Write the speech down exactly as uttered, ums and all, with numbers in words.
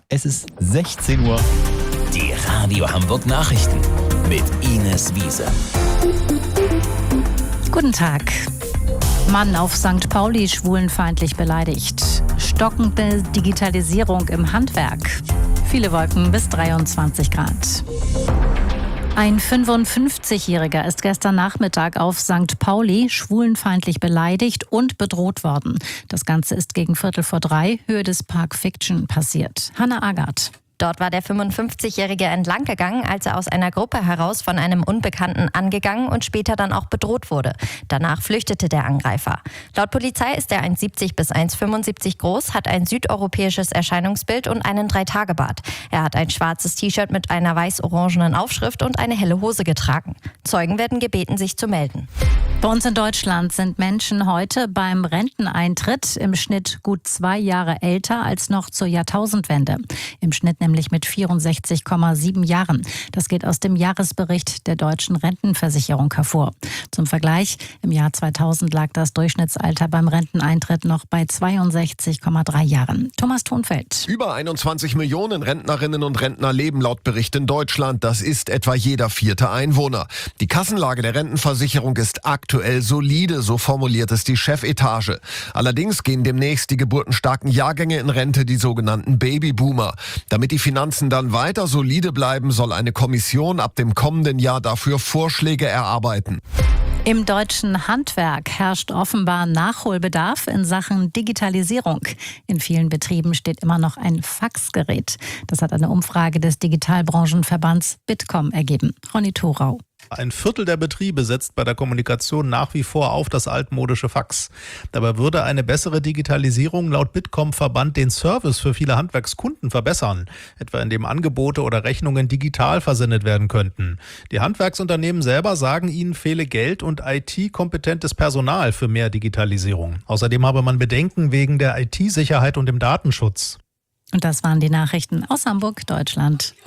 Es ist sechzehn Uhr. Die Radio Hamburg Nachrichten mit Ines Wiese. Guten Tag. Mann auf Sankt Pauli schwulenfeindlich beleidigt. Stockende Digitalisierung im Handwerk. Viele Wolken bis dreiundzwanzig Grad. Ein fünfundfünfzigjähriger ist gestern Nachmittag auf Sankt Pauli schwulenfeindlich beleidigt und bedroht worden. Das Ganze ist gegen Viertel vor drei, Höhe des Park Fiction, passiert. Hanna Agard. Dort war der fünfundfünfzigjährige entlang gegangen, als er aus einer Gruppe heraus von einem Unbekannten angegangen und später dann auch bedroht wurde. Danach flüchtete der Angreifer. Laut Polizei ist er eins Komma siebzig bis eins Komma fünfundsiebzig groß, hat ein südeuropäisches Erscheinungsbild und einen Drei-Tage-Bart. Er hat ein schwarzes T-Shirt mit einer weiß-orangenen Aufschrift und eine helle Hose getragen. Zeugen werden gebeten, sich zu melden. Bei uns in Deutschland sind Menschen heute beim Renteneintritt im Schnitt gut zwei Jahre älter als noch zur Jahrtausendwende. Im Schnitt nämlich mit vierundsechzig Komma sieben Jahren. Das geht aus dem Jahresbericht der Deutschen Rentenversicherung hervor. Zum Vergleich, im Jahr zweitausend lag das Durchschnittsalter beim Renteneintritt noch bei zweiundsechzig Komma drei Jahren. Thomas Thonfeld. Über einundzwanzig Millionen Rentnerinnen und Rentner leben laut Bericht in Deutschland. Das ist etwa jeder vierte Einwohner. Die Kassenlage der Rentenversicherung ist aktuell solide, so formuliert es die Chefetage. Allerdings gehen demnächst die geburtenstarken Jahrgänge in Rente, die sogenannten Babyboomer. Damit die Finanzen dann weiter solide bleiben, soll eine Kommission ab dem kommenden Jahr dafür Vorschläge erarbeiten. Im deutschen Handwerk herrscht offenbar Nachholbedarf in Sachen Digitalisierung. In vielen Betrieben steht immer noch ein Faxgerät. Das hat eine Umfrage des Digitalbranchenverbands Bitkom ergeben. Ronny Thorau. Ein Viertel der Betriebe setzt bei der Kommunikation nach wie vor auf das altmodische Fax. Dabei würde eine bessere Digitalisierung laut Bitkom-Verband den Service für viele Handwerkskunden verbessern, etwa indem Angebote oder Rechnungen digital versendet werden könnten. Die Handwerksunternehmen selber sagen, ihnen fehle Geld und I T-kompetentes Personal für mehr Digitalisierung. Außerdem habe man Bedenken wegen der I T-Sicherheit und dem Datenschutz. Und das waren die Nachrichten aus Hamburg, Deutschland.